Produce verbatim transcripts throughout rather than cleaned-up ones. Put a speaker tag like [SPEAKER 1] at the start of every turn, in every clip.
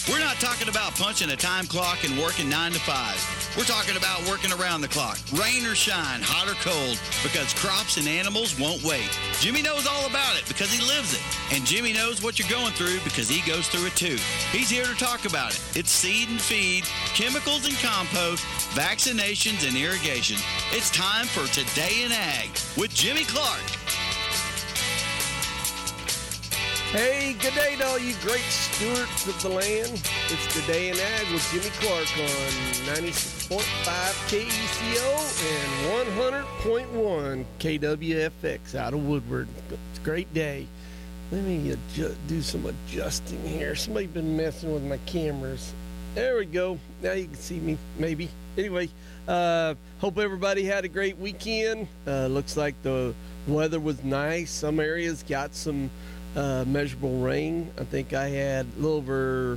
[SPEAKER 1] We're not talking about punching a time clock and working nine to five. We're talking about working around the clock, rain or shine, hot or cold, because crops and animals won't wait. Jimmy knows all about it because he lives it. And Jimmy knows what you're going through because he goes through it too. He's here to talk about it. It's seed and feed, chemicals and compost, vaccinations and irrigation. It's time for Today in Ag with Jimmy Clark.
[SPEAKER 2] Hey, good day to all you great stewards of the land. It's Today in Ag with Jimmy Clark on ninety-six point five K E C O and one hundred point one K W F X out of Woodward. It's a great day. Let me adju- do some adjusting here. Somebody's been messing with my cameras. There we go. Now you can see me, maybe. Anyway, uh, hope everybody had a great weekend. Uh, looks like the weather was nice. Some areas got some Uh, measurable rain. I think I had a little over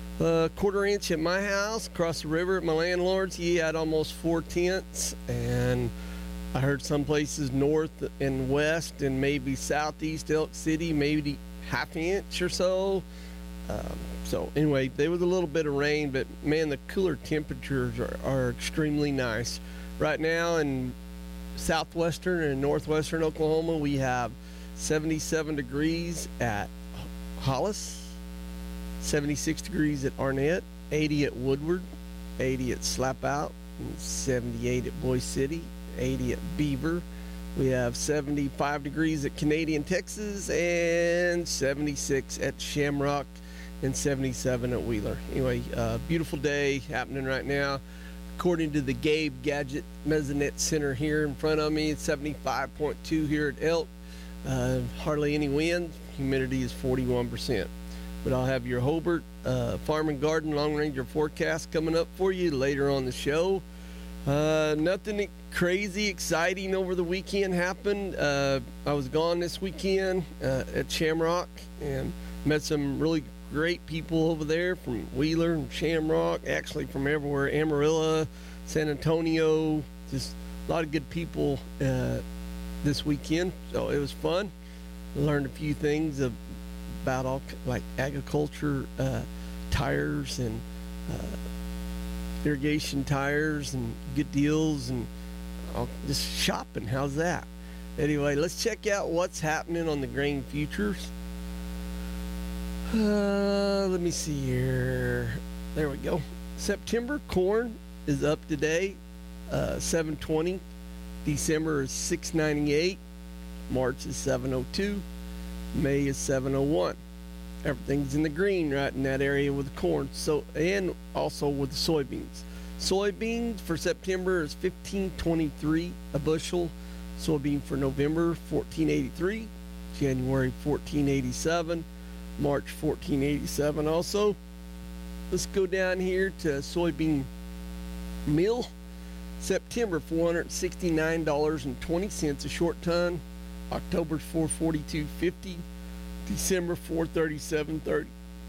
[SPEAKER 2] a quarter inch at my house. Across the river at my landlord's, he had almost four tenths. And I heard some places north and west and maybe southeast Elk City, maybe half inch or so. Um, so anyway, there was a little bit of rain, but man, the cooler temperatures are, are extremely nice. Right now in southwestern and northwestern Oklahoma, we have seventy-seven degrees at Hollis, seventy-six degrees at Arnett, eighty at Woodward, eighty at Slapout, and seventy-eight at Boise City, eighty at Beaver. We have seventy-five degrees at Canadian, Texas, and seventy-six at Shamrock, and seventy-seven at Wheeler. Anyway, uh, beautiful day happening right now. According to the Gabe Gadget Mesonet Center here in front of me, it's seventy-five point two here at Elk. Uh, hardly any wind. Humidity is forty-one percent. But I'll have your Hobart uh, Farm and Garden Long Ranger forecast coming up for you later on the show. Uh, nothing crazy exciting over the weekend happened. Uh, I was gone this weekend uh, at Shamrock and met some really great people over there from Wheeler and Shamrock, actually from everywhere, Amarillo, San Antonio, just a lot of good people uh, this weekend, so it was fun. Learned a few things of, about all like agriculture uh, tires and uh, irrigation tires and good deals and uh, just shopping. How's that? Anyway, let's check out what's happening on the grain futures. Uh, let me see here. There we go. September corn is up today, uh, seven twenty. December is six ninety-eight, March is seven oh two, May is seven oh one. Everything's in the green right in that area with the corn, so and also with the soybeans. Soybeans for September is fifteen twenty-three a bushel. Soybean for November fourteen eighty-three, January fourteen eighty-seven, March fourteen eighty-seven also. Let's go down here to soybean meal. September four hundred sixty-nine dollars and twenty cents a short ton. October four forty-two fifty. December four thirty-seven thirty.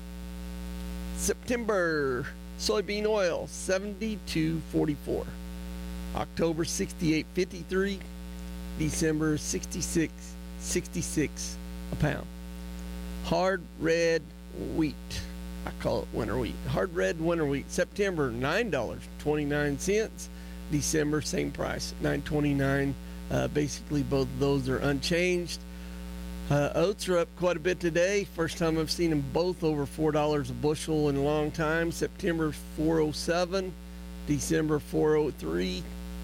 [SPEAKER 2] September soybean oil seventy-two forty-four. October sixty-eight fifty-three. December sixty-six sixty-six a pound. Hard red wheat. I call it winter wheat. Hard red winter wheat. September nine dollars and twenty-nine cents. December, same price, nine twenty-nine. Uh, basically, both of those are unchanged. Uh, oats are up quite a bit today. First time I've seen them both over four dollars a bushel in a long time. September four oh seven, December four oh three.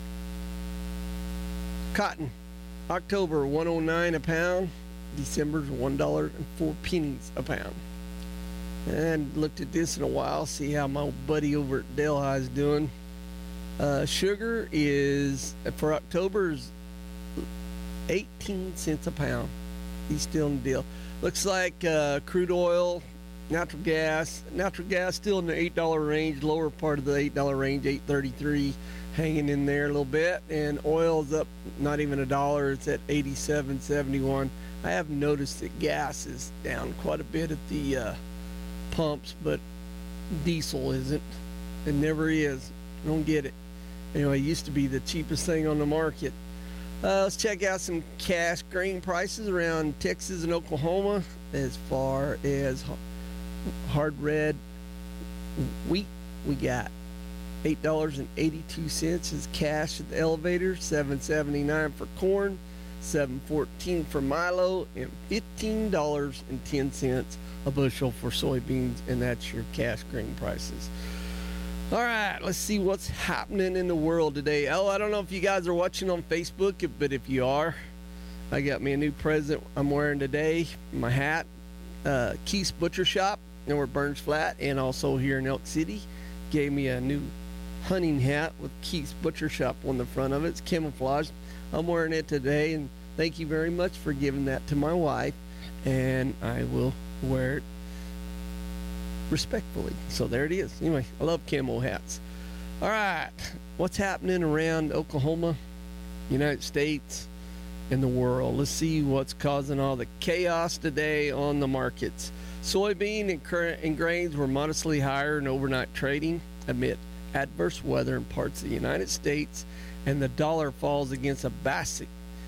[SPEAKER 2] Cotton, October one oh nine a pound. December's one dollar and four pennies a pound. And looked at this in a while, see how my old buddy over at Delhi is doing. Uh, sugar is, for October, is eighteen cents a pound. He's still in the deal. Looks like uh, crude oil, natural gas, natural gas still in the eight dollar range, lower part of the eight dollar range, eight thirty-three, hanging in there a little bit. And oil's up not even a dollar, it's at eighty-seven seventy-one. I have noticed that gas is down quite a bit at the uh, pumps, but diesel isn't. It never is. I don't get it. Anyway, it used to be the cheapest thing on the market. Uh, let's check out some cash grain prices around Texas and Oklahoma as far as hard red Wheat, we got eight dollars and eighty-two cents is cash at the elevator, seven seventy-nine for corn, seven fourteen for Milo, and fifteen dollars and ten cents a bushel for soybeans, and that's your cash grain prices. All right, let's see what's happening in the world today. Oh, I don't know if you guys are watching on Facebook, but if you are, I got me a new present I'm wearing today. My hat, uh, Keith's Butcher Shop, and we're Burns Flat, and also here in Elk City, gave me a new hunting hat with Keith's Butcher Shop on the front of it. It's camouflage. I'm wearing it today, and thank you very much for giving that to my wife, and I will wear it respectfully. So there it is. Anyway, I love camo hats. All right, what's happening around Oklahoma, United States, and the world? Let's see what's causing all the chaos today on the markets. Soybean and current and grains were modestly higher in overnight trading amid adverse weather in parts of the United States, and the dollar falls against a basket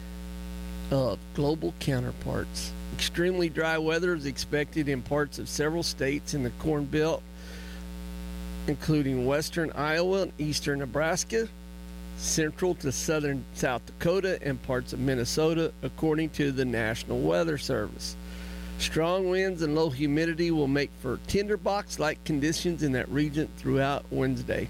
[SPEAKER 2] of global counterparts. Extremely dry weather is expected in parts of several states in the Corn Belt, including western Iowa and eastern Nebraska, central to southern South Dakota, and parts of Minnesota, according to the National Weather Service. Strong winds and low humidity will make for tinderbox-like conditions in that region throughout Wednesday.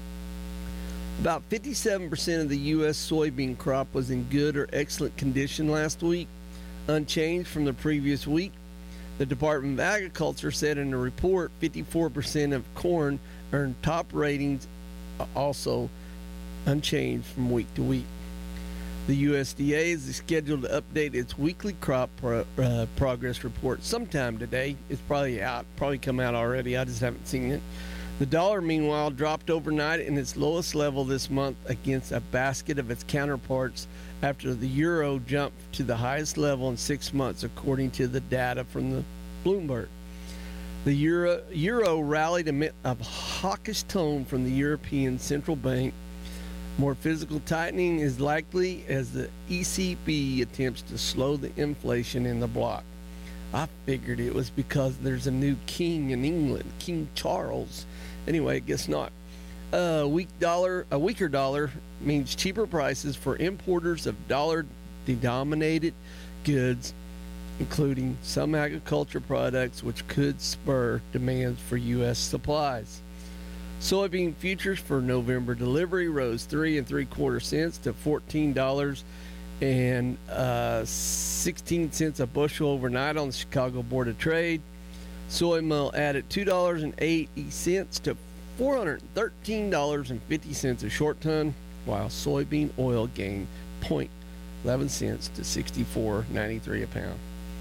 [SPEAKER 2] About fifty-seven percent of the U S soybean crop was in good or excellent condition last week, unchanged from the previous week. The Department of Agriculture said in a report fifty-four percent of corn earned top ratings, also unchanged from week to week. The U S D A is scheduled to update its weekly crop pro, uh, progress report sometime today. It's probably out, probably come out already. I just haven't seen it. The dollar, meanwhile, dropped overnight in its lowest level this month against a basket of its counterparts after the euro jumped to the highest level in six months, according to the data from the Bloomberg. The euro, euro rallied amid a hawkish tone from the European Central Bank. More physical tightening is likely as the E C B attempts to slow the inflation in the bloc. I figured it was because there's a new king in England, King Charles. Anyway, I guess not. A weak dollar, a weaker dollar means cheaper prices for importers of dollar-denominated goods, including some agriculture products, which could spur demands for U S supplies. Soybean futures for November delivery rose three and three quarter cents to fourteen dollars and uh, sixteen cents a bushel overnight on the Chicago Board of Trade. Soy meal added two dollars and eighty cents to four hundred thirteen dollars and fifty cents a short ton, while soybean oil gained zero point one one cents to sixty-four ninety-three a pound.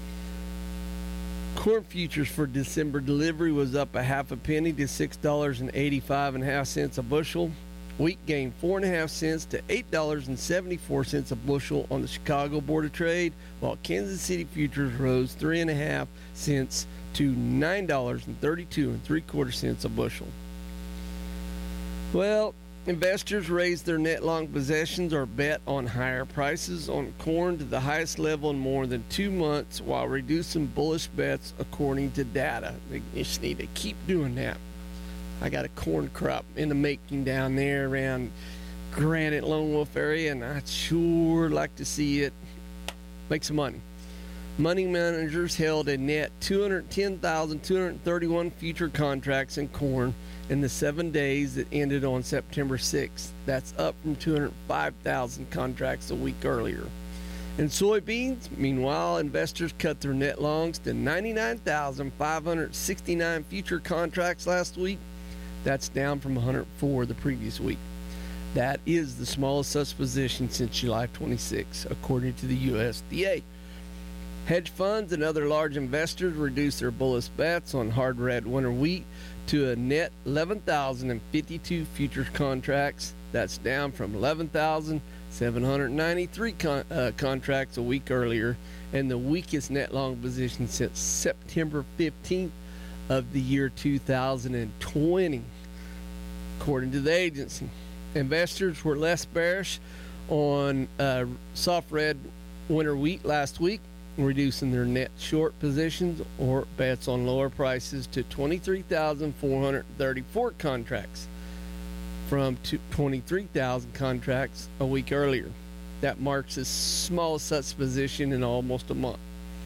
[SPEAKER 2] Corn futures for December delivery was up a half a penny to six dollars and eighty-five and a half cents a bushel. Wheat gained four and a half cents to eight dollars and seventy-four cents a bushel on the Chicago Board of Trade, while Kansas City futures rose three and a half cents to nine dollars and thirty-two and three quarter cents a bushel. Well, investors raised their net long positions or bet on higher prices on corn to the highest level in more than two months, while reducing bullish bets according to data. They just need to keep doing that. I got a corn crop in the making down there around Granite Lone Wolf area, and I'd sure like to see it make some money. Money managers held a net two hundred ten thousand two hundred thirty-one future contracts in corn in the seven days that ended on September sixth. That's up from two hundred five thousand contracts a week earlier. In soybeans, meanwhile, investors cut their net longs to ninety-nine thousand five hundred sixty-nine future contracts last week. That's down from one hundred four the previous week. That is the smallest such position since July twenty-sixth, according to the U S D A. Hedge funds and other large investors reduced their bullish bets on hard red winter wheat to a net eleven thousand fifty-two futures contracts. That's down from eleven thousand seven hundred ninety-three con- uh, contracts a week earlier, and the weakest net long position since September fifteenth of the year two thousand twenty. According to the agency, investors were less bearish on uh, soft red winter wheat last week, reducing their net short positions or bets on lower prices to twenty-three thousand four hundred thirty-four contracts from twenty-three thousand contracts a week earlier. That marks the smallest such position in almost a month.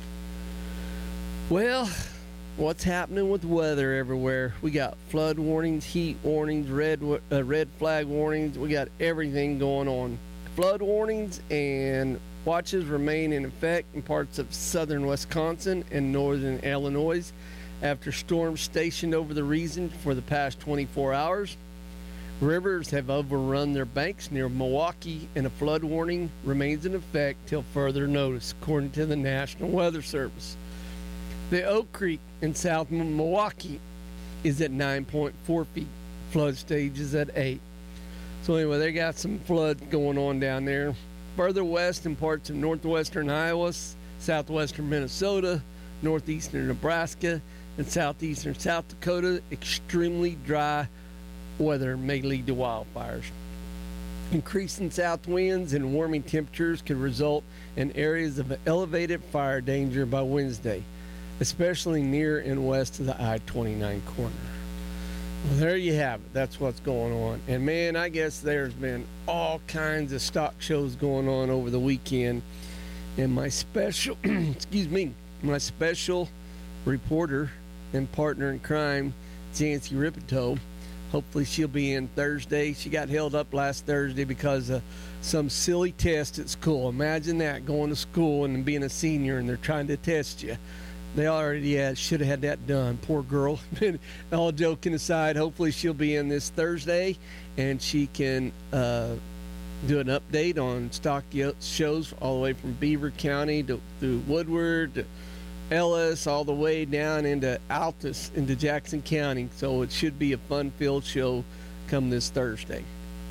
[SPEAKER 2] Well, what's happening with weather everywhere? We got flood warnings, heat warnings, red uh, red flag warnings. We got everything going on. Flood warnings and watches remain in effect in parts of southern Wisconsin and northern Illinois after storms stationed over the region for the past twenty-four hours. Rivers have overrun their banks near Milwaukee, and a flood warning remains in effect till further notice, according to the National Weather Service. The Oak Creek in South Milwaukee is at nine point four feet. Flood stage is at eight. So anyway, they got some floods going on down there. Further west in parts of northwestern Iowa, southwestern Minnesota, northeastern Nebraska, and southeastern South Dakota, extremely dry weather may lead to wildfires. Increasing south winds and warming temperatures could result in areas of elevated fire danger by Wednesday, especially near and west of the I twenty-nine corner. Well, there you have it. That's what's going on. And, man, I guess there's been all kinds of stock shows going on over the weekend. And my special, excuse me, my special reporter and partner in crime, Jancy Ripito, hopefully she'll be in Thursday. She got held up last Thursday because of some silly test at school. Imagine that, going to school and being a senior and they're trying to test you. They already had, should have had that done. Poor girl. All joking aside, hopefully she'll be in this Thursday and she can uh, do an update on stock shows all the way from Beaver County to through Woodward to Ellis, all the way down into Altus, into Jackson County. So it should be a fun-filled show come this Thursday.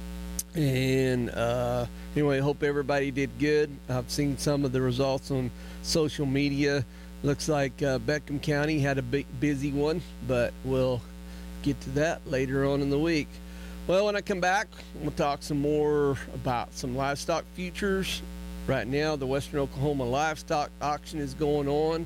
[SPEAKER 2] And uh, anyway, I hope everybody did good. I've seen some of the results on social media. Looks like uh, Beckham County had a big, busy one, but we'll get to that later on in the week. Well, when I come back, we'll talk some more about some livestock futures. Right now, the Western Oklahoma livestock auction is going on.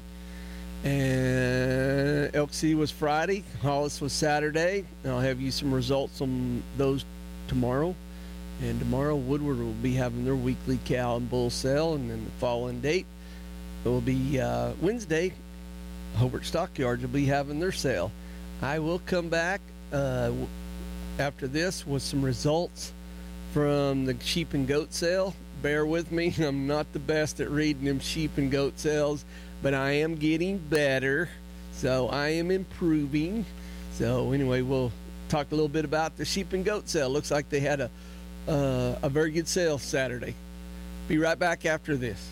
[SPEAKER 2] And Elk City was Friday, Hollis was Saturday. I'll have you some results on those tomorrow. And tomorrow, Woodward will be having their weekly cow and bull sale, and then the following date, it will be uh, Wednesday. Hobart Stockyards will be having their sale. I will come back uh, after this with some results from the sheep and goat sale. Bear with me. I'm not the best at reading them sheep and goat sales, but I am getting better. So I am improving. So anyway, we'll talk a little bit about the sheep and goat sale. Looks like they had a, uh, a very good sale Saturday. Be right back after this.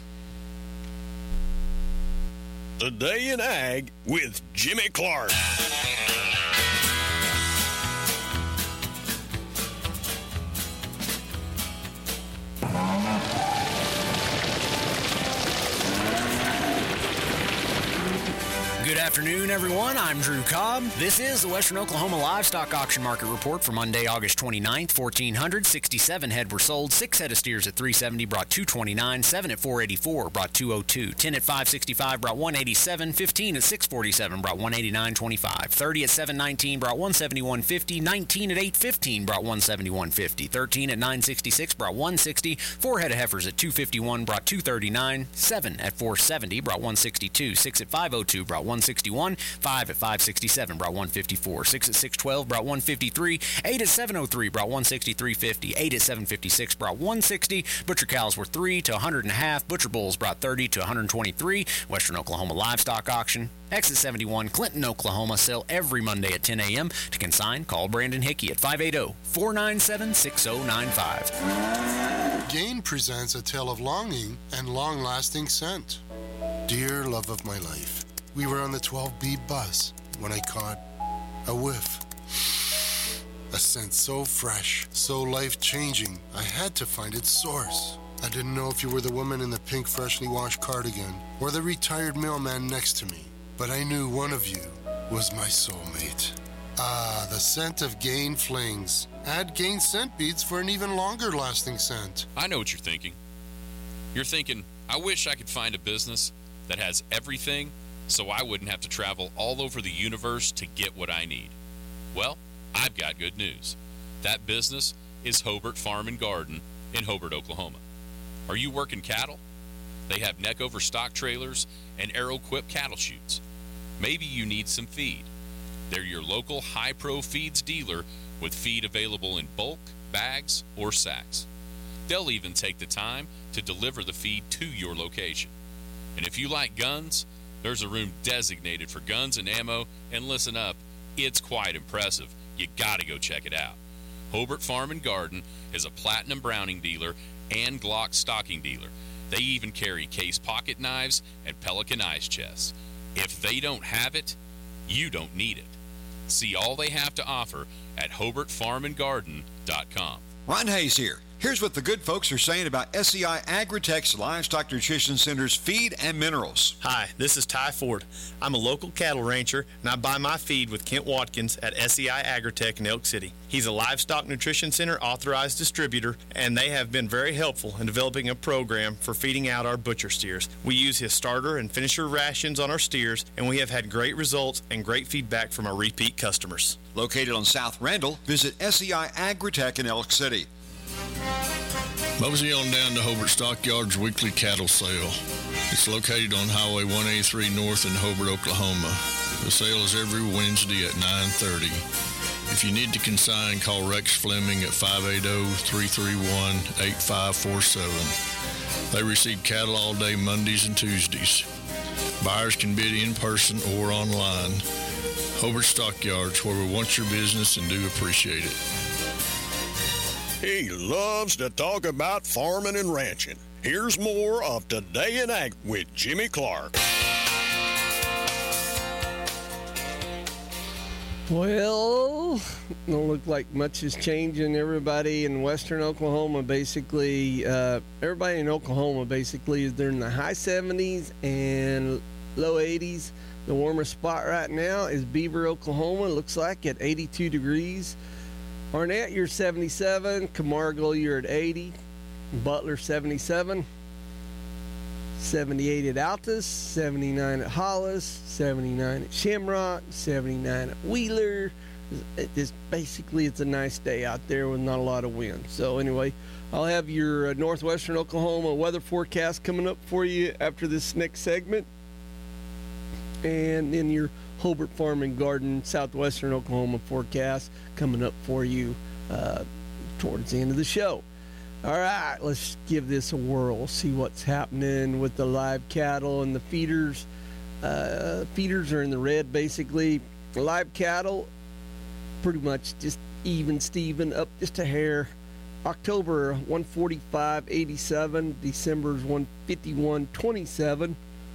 [SPEAKER 3] The Day in Ag with Jimmy Clark.
[SPEAKER 4] Good afternoon, everyone. I'm Drew Cobb. This is the Western Oklahoma Livestock Auction Market Report for Monday, August twenty-ninth. fourteen hundred sixty-seven head were sold. Six head of steers at three seventy brought two twenty-nine. Seven at four eighty-four brought two oh two. Ten at five sixty-five brought one eighty-seven. Fifteen at six forty-seven brought one eighty-nine twenty-five. Thirty at seven nineteen brought one seventy-one fifty. Nineteen at eight fifteen brought one seventy-one fifty. Thirteen at nine sixty-six brought one sixty. Four head of heifers at two fifty-one brought two thirty-nine. Seven at four seventy brought one sixty-two. Six at five oh two brought one sixty-one. Five at five sixty-seven brought one fifty-four. Six at six twelve brought one fifty-three. Eight at seven oh three brought one sixty-three fifty. Eight at seven fifty-six brought one sixty. Butcher cows were three to one hundred and a half. Butcher bulls brought thirty to one hundred twenty-three. Western Oklahoma Livestock Auction. Exit seventy-one, Clinton, Oklahoma. Sell every Monday at ten a.m. To consign, call Brandon Hickey at five eight zero, four nine seven, six zero nine five.
[SPEAKER 5] Gain presents a tale of longing and long-lasting scent. Dear love of my life, we were on the twelve B bus when I caught a whiff. A scent so fresh, so life-changing, I had to find its source. I didn't know if you were the woman in the pink freshly washed cardigan or the retired mailman next to me, but I knew one of you was my soulmate. Ah, the scent of Gain Flings. Add Gain Scent Beads for an even longer-lasting scent.
[SPEAKER 6] I know what you're thinking. You're thinking, I wish I could find a business that has everything so I wouldn't have to travel all over the universe to get what I need. Well, I've got good news. That business is Hobart Farm and Garden in Hobart, Oklahoma. Are you working cattle? They have neck-over stock trailers and Aeroquip cattle chutes. Maybe you need some feed. They're your local high-pro feeds dealer with feed available in bulk, bags, or sacks. They'll even take the time to deliver the feed to your location. And if you like guns, there's a room designated for guns and ammo, and listen up, it's quite impressive. You gotta go check it out. Hobart Farm and Garden is a Platinum Browning dealer and Glock stocking dealer. They even carry case pocket knives and Pelican ice chests. If they don't have it, you don't need it. See all they have to offer at hobart farm and garden dot com.
[SPEAKER 7] Ron Hayes here. Here's what the good folks are saying about S E I Agritech's Livestock Nutrition Center's feed and minerals.
[SPEAKER 8] Hi, this is Ty Ford. I'm a local cattle rancher, and I buy my feed with Kent Watkins at S E I Agritech in Elk City. He's a Livestock Nutrition Center authorized distributor, and they have been very helpful in developing a program for feeding out our butcher steers. We use his starter and finisher rations on our steers, and we have had great results and great feedback from our repeat customers.
[SPEAKER 7] Located on South Randall, visit S E I Agritech in Elk City.
[SPEAKER 9] Mosey on down to Hobart Stockyards weekly cattle sale. It's located on Highway one eighty-three North in Hobart, Oklahoma. The sale is every Wednesday at nine thirty. If you need to consign, call Rex Fleming at five eight zero, three three one, eight five four seven. They receive cattle all day Mondays and Tuesdays. Buyers can bid in person or online. Hobart Stockyards, where we want your business and do appreciate it.
[SPEAKER 3] He loves to talk about farming and ranching. Here's more of Today in Ag with Jimmy Clark.
[SPEAKER 2] Well, don't look like much is changing. Everybody in western Oklahoma, basically, uh, everybody in Oklahoma, basically, is they're in the high seventies and low eighties. The warmest spot right now is Beaver, Oklahoma. It looks like at eighty-two degrees. Arnett, you're seventy-seven. Camargo, you're at eighty. Butler, seventy-seven. seventy-eight at Altus. seventy-nine at Hollis. seventy-nine at Shamrock. seventy-nine at Wheeler. It just basically, it's a nice day out there with not a lot of wind. So anyway, I'll have your uh, northwestern Oklahoma weather forecast coming up for you after this next segment. And then your Hobart Farm and Garden, southwestern Oklahoma forecast coming up for you uh, towards the end of the show. All right, let's give this a whirl, see what's happening with the live cattle and the feeders. Uh, feeders are in the red, basically. Live cattle, pretty much just even Steven, up just a hair. October, one forty-five eighty-seven. December's one fifty-one twenty-seven.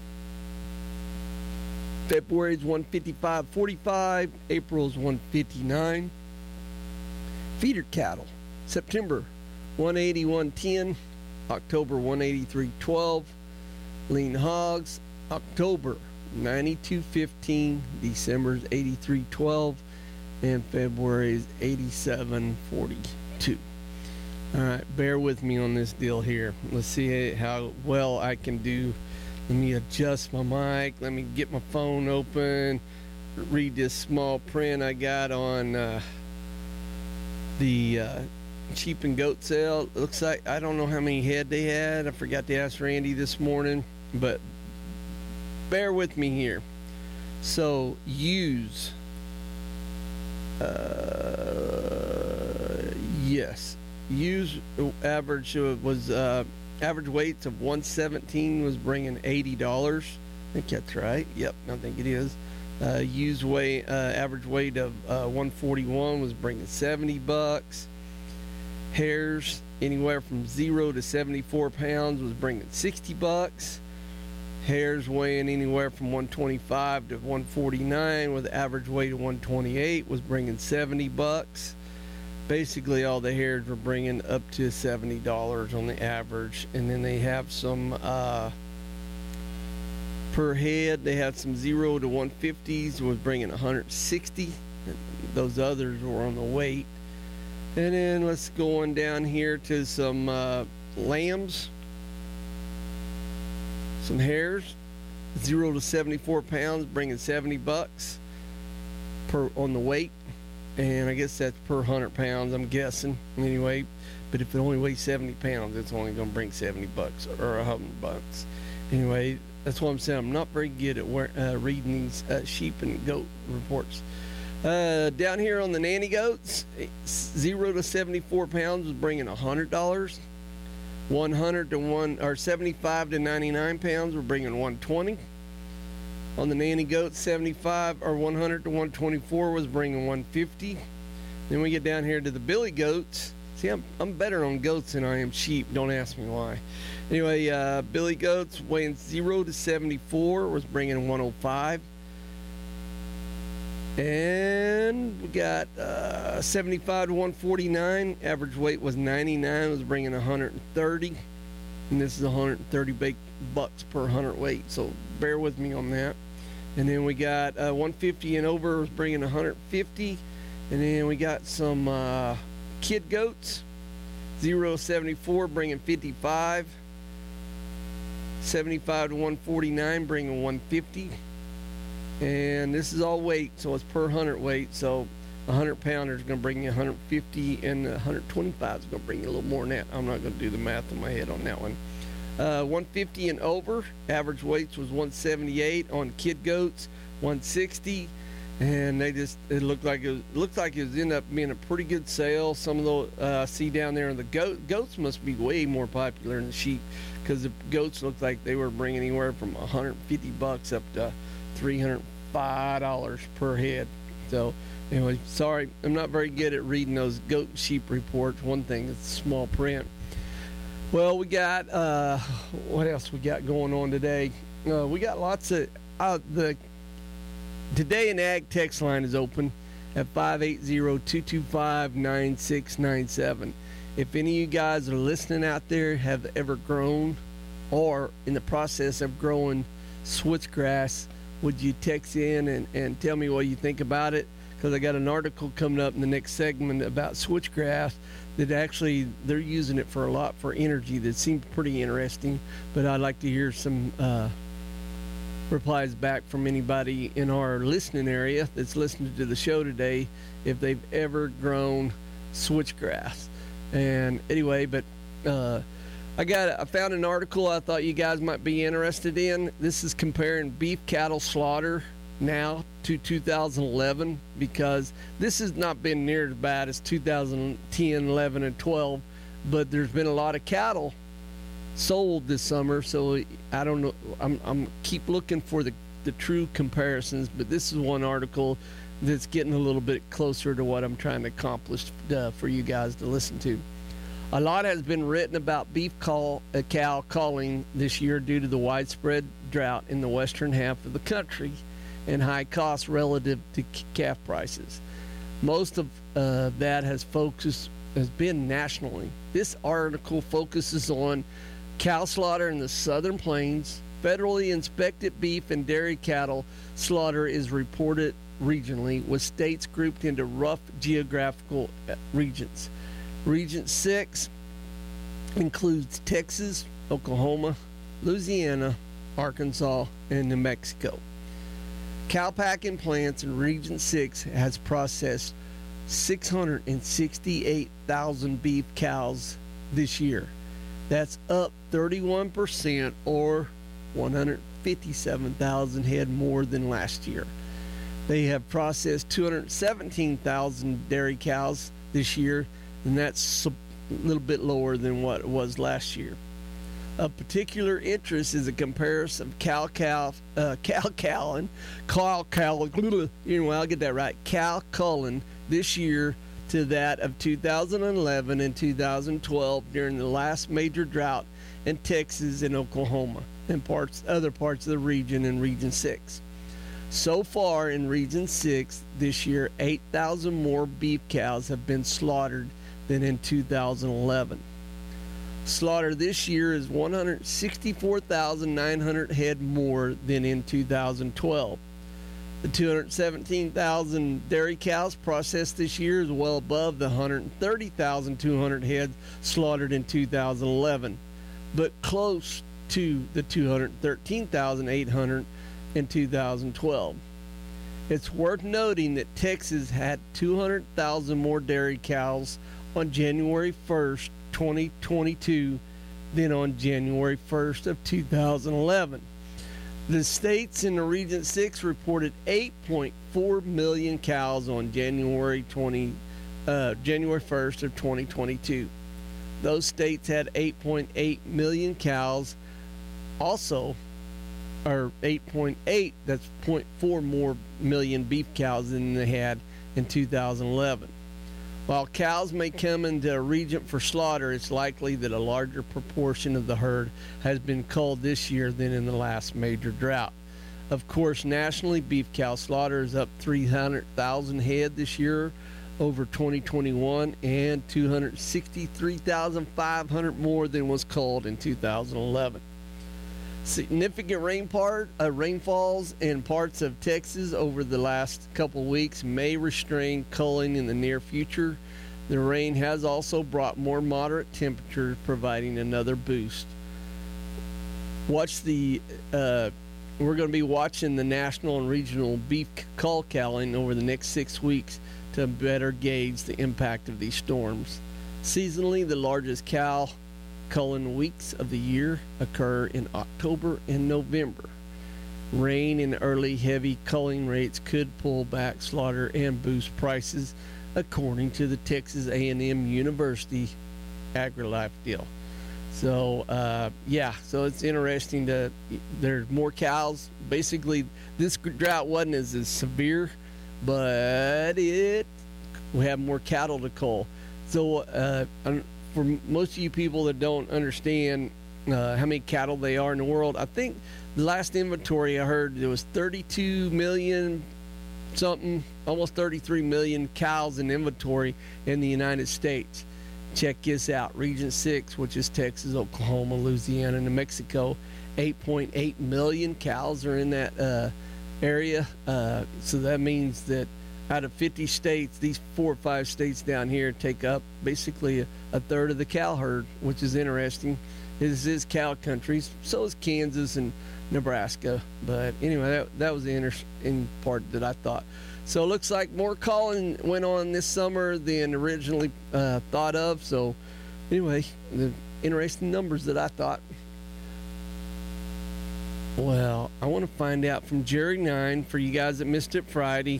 [SPEAKER 2] February's one fifty-five forty-five, April's one fifty-nine. Feeder cattle, September one eighty-one ten, October one eighty-three twelve. Lean hogs, October ninety-two fifteen, December's eighty-three twelve, and February's eighty-seven forty-two. All right, bear with me on this deal here. Let's see how well I can do. Let me adjust my mic. Let me get my phone open. Read this small print I got on uh, the uh, sheep and goat sale. It looks like, I don't know how many head they had. I forgot to ask Randy this morning, but bear with me here. So use, uh, yes, use average was, uh, average weights of one seventeen was bringing eighty dollars. I think that's right. Yep, I think it is. Uh, used weight, uh, average weight of uh, one forty-one was bringing seventy bucks. Hairs anywhere from zero to seventy-four pounds was bringing sixty bucks. Hairs weighing anywhere from one twenty-five to one forty-nine with average weight of one twenty-eight was bringing seventy bucks. Basically, all the hairs were bringing up to seventy dollars on the average. And then they have some uh, per head. They had some zero to one fifties was bringing one hundred sixty. Those others were on the weight. And then let's go on down here to some uh, lambs, some hairs. zero to seventy-four pounds, bringing seventy bucks per on the weight. And I guess that's per one hundred pounds, I'm guessing. Anyway, but if it only weighs seventy pounds, it's only going to bring seventy bucks or one hundred bucks. Anyway, that's what I'm saying. I'm not very good at wear, uh, reading these uh, sheep and goat reports. Uh, down here on the nanny goats, zero to seventy-four pounds was bringing one hundred dollars. one hundred to one or seventy-five to ninety-nine pounds we're bringing one hundred twenty dollars. On the nanny goats, seventy-five or one hundred to one twenty-four was bringing one hundred fifty dollars. Then we get down here to the billy goats. See, I'm, I'm better on goats than I am sheep. Don't ask me why. Anyway, uh, billy goats weighing zero to seventy-four was bringing one hundred five dollars. And we got uh, seventy-five to one forty-nine. Average weight was ninety-nine, was bringing one hundred thirty dollars. And this is one hundred thirty bucks per hundred weight, so bear with me on that. And then we got uh, one fifty and over was bringing one hundred fifty. And then we got some uh, kid goats, zero to seventy-four bringing fifty-five. seventy-five to one forty-nine bringing one hundred fifty. And this is all weight, so it's per hundred weight. So a hundred pounder is going to bring you one hundred fifty, and a one hundred twenty-five is going to bring you a little more than that. I'm not going to do the math in my head on that one. Uh, one fifty and over, average weights was one seventy-eight on kid goats, one sixty, and they just it looked like it was, looked like it was ended up being a pretty good sale. Some of the uh, see down there, the goat goats must be way more popular than the sheep, because the goats looked like they were bringing anywhere from one hundred fifty bucks up to three hundred five dollars per head. So anyway, sorry, I'm not very good at reading those goat and sheep reports. One thing, it's small print. Well, we got uh, what else we got going on today? Uh, we got lots of uh, the Today in Ag text line is open at five eight zero, two two five, nine six nine seven. If any of you guys are listening out there have ever grown or in the process of growing switchgrass, would you text in and, and tell me what you think about it? Because I got an article coming up in the next segment about switchgrass that actually they're using it for a lot for energy. That seemed pretty interesting, but I'd like to hear some uh, replies back from anybody in our listening area that's listening to the show today if they've ever grown switchgrass. And anyway, but uh, I got I found an article I thought you guys might be interested in. This is comparing beef cattle slaughter now to two thousand eleven, because this has not been near as bad as two thousand ten, eleven, and twelve, but there's been a lot of cattle sold this summer, so I don't know. I'm I'm keep looking for the the true comparisons, but this is one article that's getting a little bit closer to what I'm trying to accomplish uh, for you guys to listen to. A lot has been written about beef call, uh, cow calling this year due to the widespread drought in the western half of the country and high costs relative to calf prices. Most of uh, that has focused has been nationally. This article focuses on cow slaughter in the southern plains. Federally inspected beef and dairy cattle slaughter is reported regionally, with states grouped into rough geographical regions. Region six includes Texas, Oklahoma, Louisiana, Arkansas, and New Mexico. Cow packing plants in Region six has processed six hundred sixty-eight thousand beef cows this year. That's up thirty-one percent, or one hundred fifty-seven thousand head more than last year. They have processed two hundred seventeen thousand dairy cows this year, and that's a little bit lower than what it was last year. Of particular interest is a comparison of cow cow uh, cow Callan, cow cow. Anyway, I'll get that right. Cow culling this year to that of two thousand eleven and two thousand twelve during the last major drought in Texas and Oklahoma and parts other parts of the region in Region six. So far in Region six this year, eight thousand more beef cows have been slaughtered than in two thousand eleven. Slaughter this year is one hundred sixty-four thousand nine hundred head more than in two thousand twelve. The two hundred seventeen thousand dairy cows processed this year is well above the one hundred thirty thousand two hundred heads slaughtered in two thousand eleven, but close to the two hundred thirteen thousand eight hundred in two thousand twelve. It's worth noting that Texas had two hundred thousand more dairy cows on January first, twenty twenty-two than on January first of two thousand eleven. The states in the Region six reported eight point four million cows on January twentieth, uh, January first of twenty twenty-two. Those states had eight point eight million cows also, or eight point eight, that's zero point four more million beef cows than they had in two thousand eleven. While cows may come into a region for slaughter, it's likely that a larger proportion of the herd has been culled this year than in the last major drought. Of course, nationally, beef cow slaughter is up three hundred thousand head this year over twenty twenty-one and two hundred sixty-three thousand five hundred more than was culled in two thousand eleven. Significant rain part, uh, rainfalls in parts of Texas over the last couple weeks may restrain culling in the near future. The rain has also brought more moderate temperatures, providing another boost. Watch the, uh, we're going to be watching the national and regional beef cull calling over the next six weeks to better gauge the impact of these storms. Seasonally, the largest cow culling weeks of the year occur in October and November. Rain and early heavy culling rates could pull back slaughter and boost prices, according to the Texas A and M University AgriLife deal. So, uh, yeah, so it's interesting that there's more cows. Basically, this drought wasn't as, as severe, but it we have more cattle to cull. So, uh, for most of you people that don't understand uh, how many cattle they are in the world, I think the last inventory I heard there was thirty-two million something, almost thirty-three million cows in inventory in the United States. Check this out. Region six, which is Texas, Oklahoma, Louisiana, and New Mexico, eight point eight million cows are in that uh, area. Uh, so that means that out of fifty states, these four or five states down here take up basically a, a third of the cow herd, which is interesting. This is cow country, so is Kansas and Nebraska. But anyway, that, that was the interesting part that I thought. So it looks like more calling went on this summer than originally uh, thought of. So anyway, the interesting numbers that I thought. Well, I want to find out from Jerry Nine, for you guys that missed it Friday,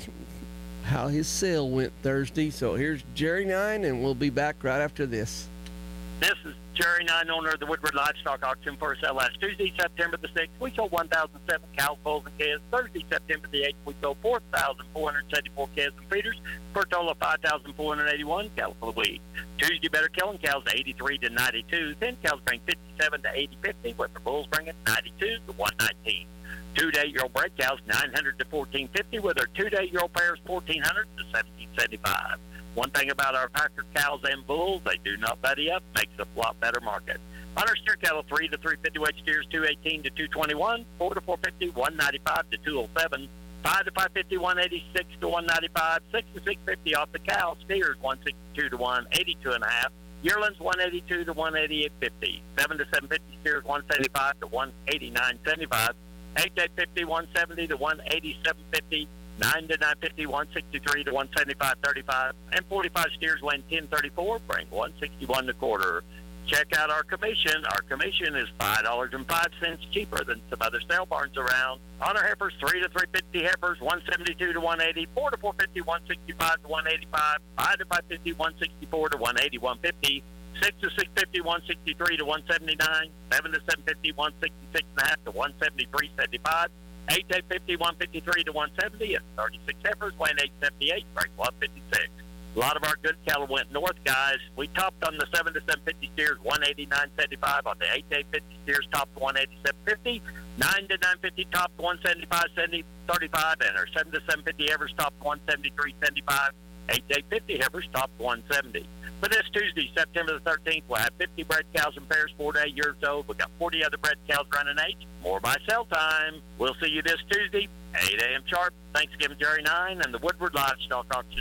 [SPEAKER 2] how his sale went Thursday. So here's Jerry Nine, and we'll be back right after this.
[SPEAKER 10] This is Jerry Nine, owner of the Woodward Livestock Auction, for sale last Tuesday, September the sixth. We sold one thousand seven cows, bulls, and calves. Thursday, September the eighth, we sold four thousand four hundred seventy-four calves and feeders for a total of five thousand four hundred eighty-one cattle for the week. Tuesday, better killing cows eighty-three to ninety-two. Thin cows bring fifty-seven to eighty fifty, with the bulls bringing ninety-two to one nineteen. Two to eight-year-old bred cows nine hundred to fourteen fifty, with our two to eight-year-old pairs fourteen hundred to seventeen seventy-five. One thing about our packer cows and bulls, they do not buddy up, makes a lot better market. On our steer cattle, three to three fifty weight steers, two eighteen to two twenty-one, four to four fifty, one ninety-five to two oh seven, five to five fifty, one eighty-six to one ninety-five, six to six fifty off the cow, steers one sixty-two to one eighty-two and a half, yearlings one eighty-two to one eighty-eight fifty, seven to seven fifty steers one seventy-five to one eighty-nine seventy-five, eight to eight fifty, one seventy to one eighty-seven fifty, nine to nine fifty, one sixty-three to one seventy-five thirty-five, and forty-five steers weighing ten thirty-four, bring one sixty-one a quarter. Check out our commission. Our commission is five dollars and five cents cheaper than some other sale barns around. On our heifers, three to three fifty heifers, one seventy-two to one eighty, four to four fifty, one sixty-five to one eighty-five, five to five fifty, one sixty-four to one eighty, one fifty, six to six fifty, one sixty-three to one seventy-nine, seven to seven fifty, one sixty-six and a half to one seventy-three seventy-five, eight to eight fifty, one fifty-three to one seventy, and thirty-six heifers weighing eight seventy-eight, break one fifty-six. A lot of our good cattle went north, guys. We topped on the seven to seven fifty steers, one eighty-nine seventy-five. On the eight to eight fifty steers, topped one eighty-seven fifty. nine to nine fifty, topped one seventy-five thirty-five. And our seven to seven fifty heifers topped one seventy-three seventy-five. eight to eight fifty heifers topped one seventy. But this Tuesday, September the thirteenth, we'll have fifty bred cows and pairs four to eight years old. We've got forty other bred cows running age. More by sale time. We'll see you this Tuesday, eight a.m. sharp. Thanksgiving Jerry Nine and the Woodward Livestock Auction.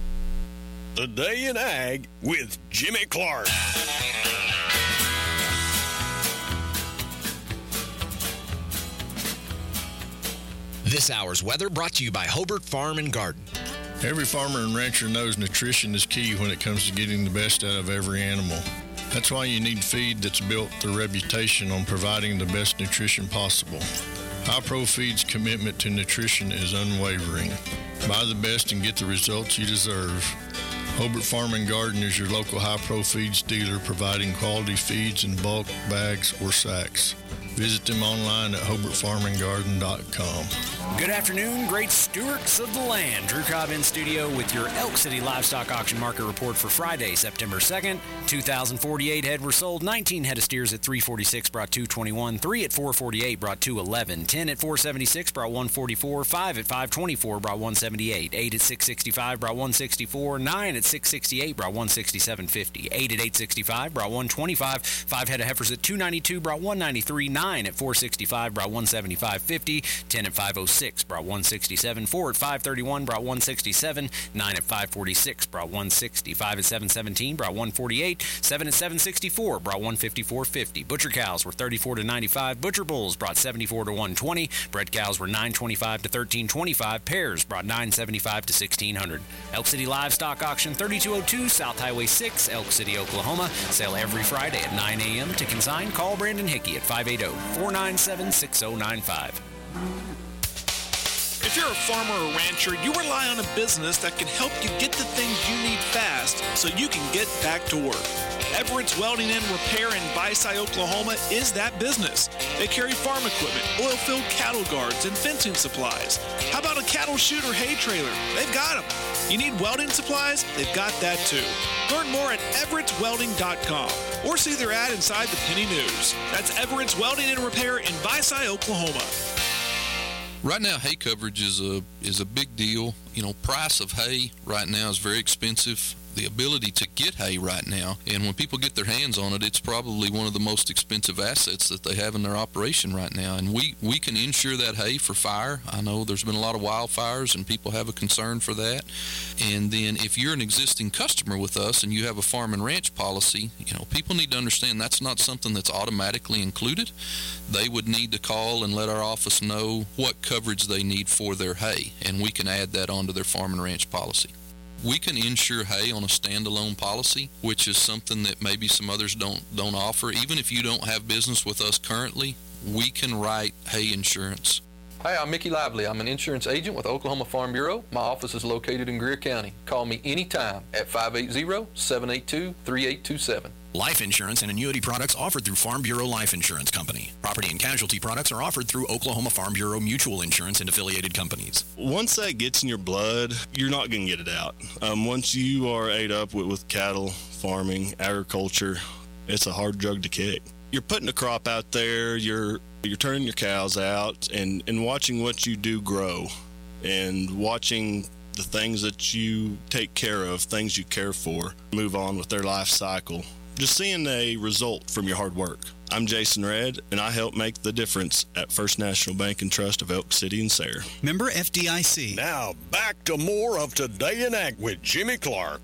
[SPEAKER 3] Today in Ag, with Jimmy Clark.
[SPEAKER 11] This hour's weather brought to you by Hobart Farm and Garden.
[SPEAKER 9] Every farmer and rancher knows nutrition is key when it comes to getting the best out of every animal. That's why you need feed that's built the reputation on providing the best nutrition possible. Hi-Pro Feed's commitment to nutrition is unwavering. Buy the best and get the results you deserve. Hobart Farm and Garden is your local Hi-Pro Feeds dealer, providing quality feeds in bulk, bags, or sacks. Visit them online at hobart farm and garden dot com.
[SPEAKER 4] Good afternoon, great stewards of the land. Drew Cobb in studio with your Elk City Livestock Auction Market Report for Friday, September second. two thousand forty-eight head were sold. nineteen head of steers at three forty-six brought two twenty-one. three at four forty-eight brought two eleven. ten at four seventy-six brought one forty-four. five at five twenty-four brought one seventy-eight. eight at six sixty-five brought one sixty-four. nine at six sixty-eight brought one sixty-seven fifty. eight at eight sixty-five brought one twenty-five. five head of heifers at two ninety-two brought one ninety-three. nine at four sixty-five brought one seventy-five fifty. ten at five oh six brought one sixty-seven. four at five thirty-one brought one sixty-seven. nine at five forty-six brought one sixty. five at seven seventeen brought one forty-eight. seven at seven sixty-four brought one fifty-four fifty. Butcher cows were thirty-four to ninety-five. Butcher bulls brought seventy-four to one twenty. Bred cows were nine twenty-five to thirteen twenty-five. Pairs brought nine seventy-five to sixteen hundred. Elk City Livestock Auction, thirty-two oh two South Highway six, Elk City, Oklahoma. Sale every Friday at nine a.m. To consign, call Brandon Hickey at five eight zero, four nine seven, six zero nine five.
[SPEAKER 12] If you're a farmer or rancher, you rely on a business that can help you get the things you need fast so you can get back to work. Everett's Welding and Repair in Visay, Oklahoma is that business. They carry farm equipment, oil-filled cattle guards, and fencing supplies. How about a cattle chute or hay trailer? They've got them. You need welding supplies? They've got that too. Learn more at everetts welding dot com or see their ad inside the Penny News. That's Everett's Welding and Repair in Visay, Oklahoma.
[SPEAKER 13] Right now, hay coverage is a is a big deal. You know, price of hay right now is very expensive. The ability to get hay right now, and when people get their hands on it, it's probably one of the most expensive assets that they have in their operation right now. And we, we can insure that hay for fire. I know there's been a lot of wildfires, and people have a concern for that. And then if you're an existing customer with us and you have a farm and ranch policy, you know, people need to understand that's not something that's automatically included. They would need to call and let our office know what coverage they need for their hay, and we can add that onto their farm and ranch policy. We can insure hay on a standalone policy, which is something that maybe some others don't don't offer. Even if you don't have business with us currently, we can write hay insurance.
[SPEAKER 14] Hi, I'm Mickey Lively. I'm an insurance agent with Oklahoma Farm Bureau. My office is located in Greer County. Call me anytime at five eight zero, seven eight two, three eight two seven.
[SPEAKER 11] Life insurance and annuity products offered through Farm Bureau Life Insurance Company. Property and casualty products are offered through Oklahoma Farm Bureau Mutual Insurance and affiliated companies.
[SPEAKER 15] Once that gets in your blood, you're not going to get it out. Um, once you are ate up with, with cattle, farming, agriculture, it's a hard drug to kick. You're putting a crop out there, you're you're turning your cows out, and, and watching what you do grow, and watching the things that you take care of, things you care for, move on with their life cycle. Just seeing a result from your hard work. I'm Jason Redd, and I help make the difference at First National Bank and Trust of Elk City and Sayre.
[SPEAKER 3] Member F D I C. Now, back to more of Today in Ag with Jimmy Clark.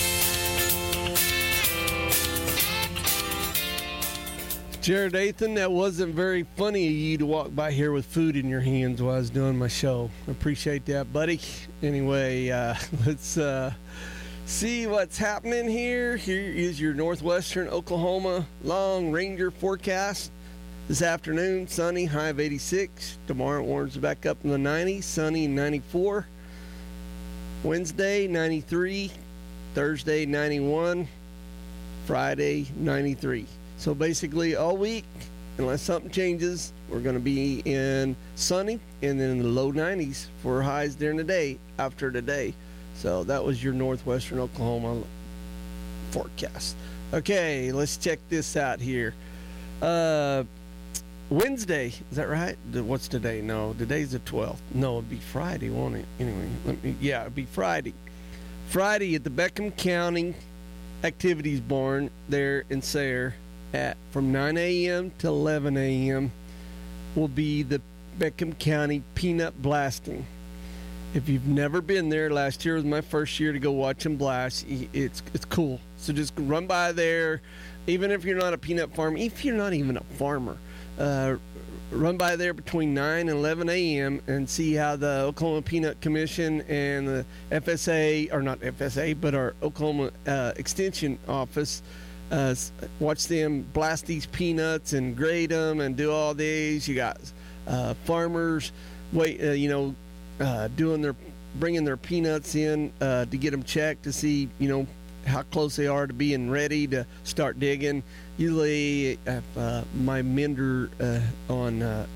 [SPEAKER 2] Jared Athan, that wasn't very funny of you to walk by here with food in your hands while I was doing my show. Appreciate that, buddy. Anyway, uh, let's... Uh, see what's happening here. Here is your northwestern Oklahoma long ranger forecast. This afternoon, sunny, high of eighty-six. Tomorrow it warms back up in the nineties, sunny, ninety-four. Wednesday, ninety-three. Thursday, ninety-one. Friday, ninety-three. So basically all week, unless something changes, we're going to be in sunny and then in the low nineties for highs during the day after today. So that was your northwestern Oklahoma forecast. Okay, let's check this out here. Uh, Wednesday, is that right? What's today? No, today's the twelfth. No, it'd be Friday, won't it? Anyway, let me. Yeah, it'd be Friday. Friday at the Beckham County Activities Barn there in Sayre at from nine a.m. to eleven a.m. will be the Beckham County Peanut Blasting. If you've never been there, last year was my first year to go watch them blast. It's it's cool. So just run by there, even if you're not a peanut farmer, if you're not even a farmer. uh, run by there between nine and eleven a.m. and see how the Oklahoma Peanut Commission and the F S A, or not F S A, but our Oklahoma uh, Extension Office, uh, watch them blast these peanuts and grade them and do all these. You got uh, farmers, wait, uh, you know, uh, doing their, bringing their peanuts in uh, to get them checked to see, you know, how close they are to being ready to start digging. Usually, uh, my mender uh, on uh,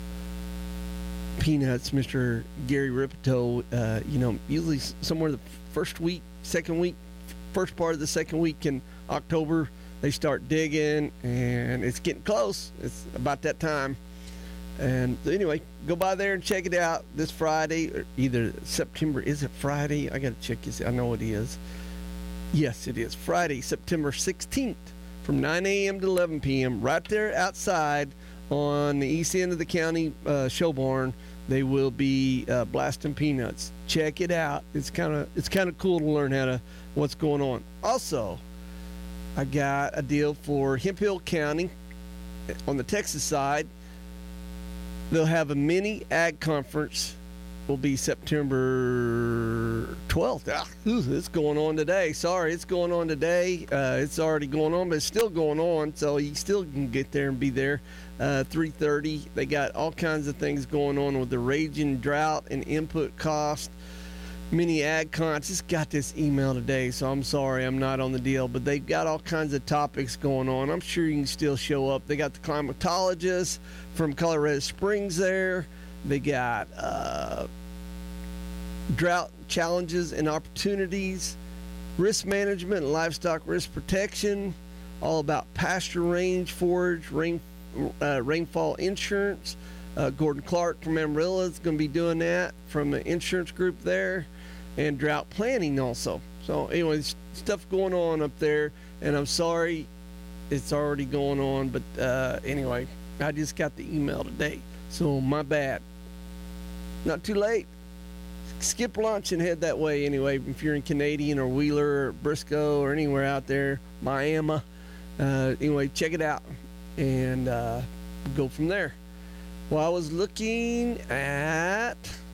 [SPEAKER 2] peanuts, Mister Gary Ripito, uh, you know, usually somewhere the first week, second week, first part of the second week in October, they start digging, and it's getting close. It's about that time. And anyway, go by there and check it out this Friday, or either September. Is it Friday? I got to check this. I know it is. Yes, it is Friday, September sixteenth, from nine a.m. to eleven p.m. right there outside on the east end of the county uh, show barn. They will be uh, blasting peanuts. Check it out. It's kind of it's kind of cool to learn how to what's going on. Also, I got a deal for Hemphill County on the Texas side. They'll have a mini ag conference. Will be September twelfth. Ah, it's going on today. Sorry, it's going on today. Uh, it's already going on, but it's still going on, so you still can get there and be there. Uh, three thirty. They got all kinds of things going on with the raging drought and input cost. Mini ag con. I just got this email today, so I'm sorry I'm not on the deal, but they've got all kinds of topics going on. I'm sure you can still show up. They got the climatologist from Colorado Springs there. They got uh, drought challenges and opportunities, risk management and livestock risk protection, all about pasture range forage, rain, uh, rainfall insurance. Uh, Gordon Clark from Amarillo is going to be doing that from the insurance group there, and drought planning also. So anyways, stuff going on up there, and I'm sorry it's already going on, but uh, anyway, I just got the email today. So my bad. Not too late. Skip lunch and head that way anyway. If you're in Canadian or Wheeler or Briscoe or anywhere out there, Miami. Uh, anyway, check it out and uh, go from there. Well, I was looking at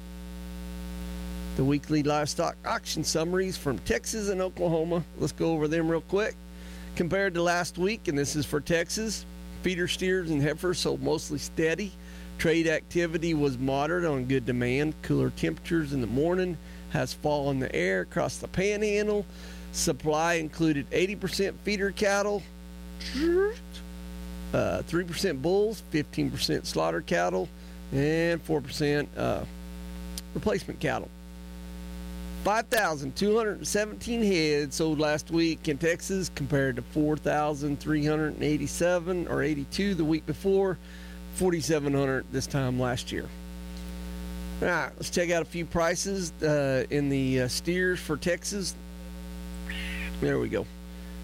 [SPEAKER 2] the weekly livestock auction summaries from Texas and Oklahoma. Let's go over them real quick. Compared to last week, and this is for Texas, feeder steers and heifers sold mostly steady. Trade activity was moderate on good demand. Cooler temperatures in the morning has fall in the air across the panhandle. Supply included eighty percent feeder cattle, uh, three percent bulls, fifteen percent slaughter cattle, and four percent uh, replacement cattle. five thousand two hundred seventeen heads sold last week in Texas compared to four thousand three hundred eighty-seven or eighty-two the week before. forty-seven hundred this time last year. All right, let's check out a few prices uh, in the uh, steers for Texas. There we go.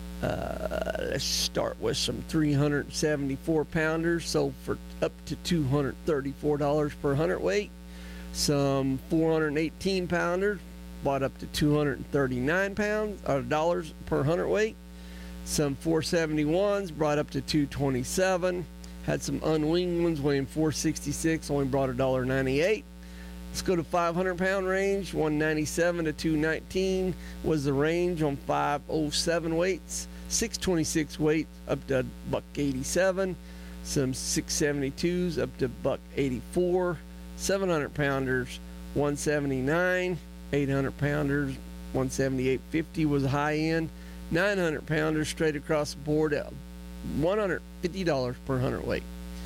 [SPEAKER 2] Uh, let's start with some three hundred seventy-four pounders, sold for up to two hundred thirty-four dollars per hundredweight. Some four hundred eighteen pounders bought up to two hundred thirty-nine pounds or dollars per hundredweight. Some four seventy-ones brought up to two hundred twenty-seven. Had some unwinged ones weighing four sixty-six, only brought one dollar ninety-eight. Let's go to five hundred pound range. one ninety-seven to two nineteen was the range on five oh seven weights. six twenty-six weight up to buck eighty-seven. Some six seventy-twos up to buck eighty-four. seven hundred pounders one seventy-nine. eight hundred pounders one seventy-eight fifty was the high end. nine hundred pounders straight across the board at one hundred fifty dollars per hundredweight.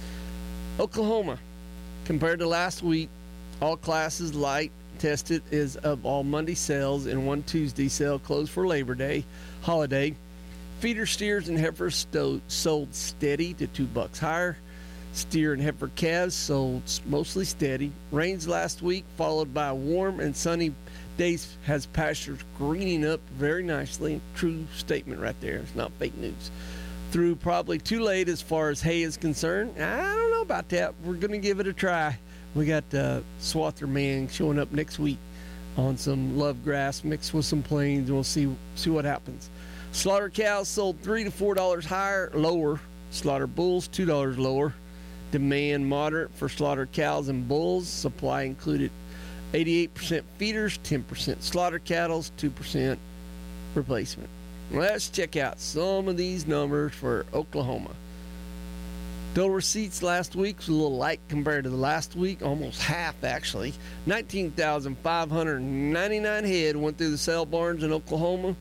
[SPEAKER 2] Oklahoma, compared to last week, all classes light tested is of all Monday sales and one Tuesday sale closed for Labor Day holiday. Feeder steers and heifers sto- sold steady to two bucks higher. Steer and heifer calves sold mostly steady. Rains last week, followed by warm and sunny days, has pastures greening up very nicely. True statement right there. It's not fake news. Through probably too late as far as hay is concerned. I don't know about that. We're going to give it a try. We got uh, Swather Man showing up next week on some love grass mixed with some plains, and we'll see see what happens. Slaughter cows sold three to four dollars higher, lower. Slaughter bulls two dollars lower. Demand moderate for slaughter cows and bulls. Supply included eighty-eight percent feeders, ten percent slaughter cattle, two percent replacement. Let's check out some of these numbers for Oklahoma. Total receipts last week was a little light compared to the last week, almost half actually. nineteen thousand five hundred ninety-nine head went through the sale barns in Oklahoma.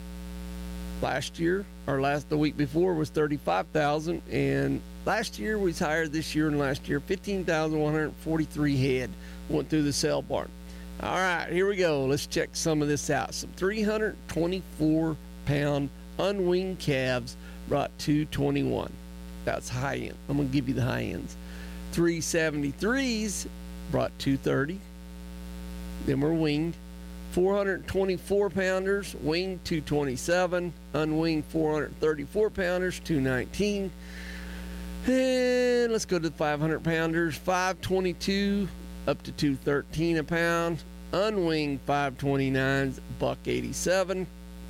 [SPEAKER 2] Last year, or last the week before, was thirty-five thousand, and last year was higher this year than last year. fifteen thousand one hundred forty-three head went through the sale barn. All right, here we go. Let's check some of this out. Some three hundred twenty-four pound unwinged calves brought two twenty-one. That's high end. I'm going to give you the high ends. three seventy-threes brought two thirty. Them were winged. four hundred twenty-four pounders, winged two twenty-seven. Unwinged four hundred thirty-four pounders, two nineteen. And let's go to the five hundred pounders. five twenty-two up to two thirteen a pound. Unwinged five twenty-nines, buck eighty-seven.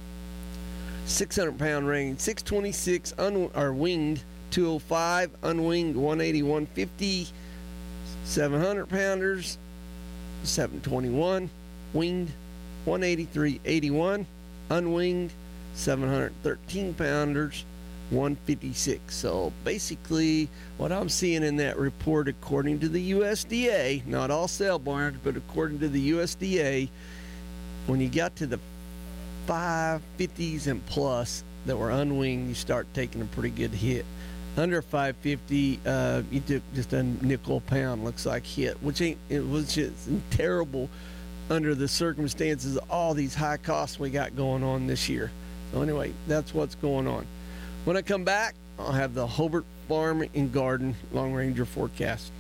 [SPEAKER 2] six hundred pound range, six twenty-six, un- or winged two oh five, unwinged one eighty, one fifty. seven hundred pounders, seven twenty-one, winged one eighty-three eighty-one, unwinged seven hundred thirteen pounders, one fifty-six. So basically what I'm seeing in that report, according to the U S D A, not all sale barns, but according to the U S D A, when you got to the five fifties and plus that were unwinged, you start taking a pretty good hit. Under five fifty, uh, you took just a nickel a pound, looks like, hit, which ain't, it was just terrible under the circumstances of all these high costs we got going on this year. So anyway, that's what's going on. When I come back, I'll have the Hobart Farm and Garden Long Ranger forecast.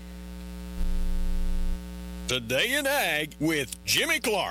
[SPEAKER 3] Today in Ag with Jimmy Clark.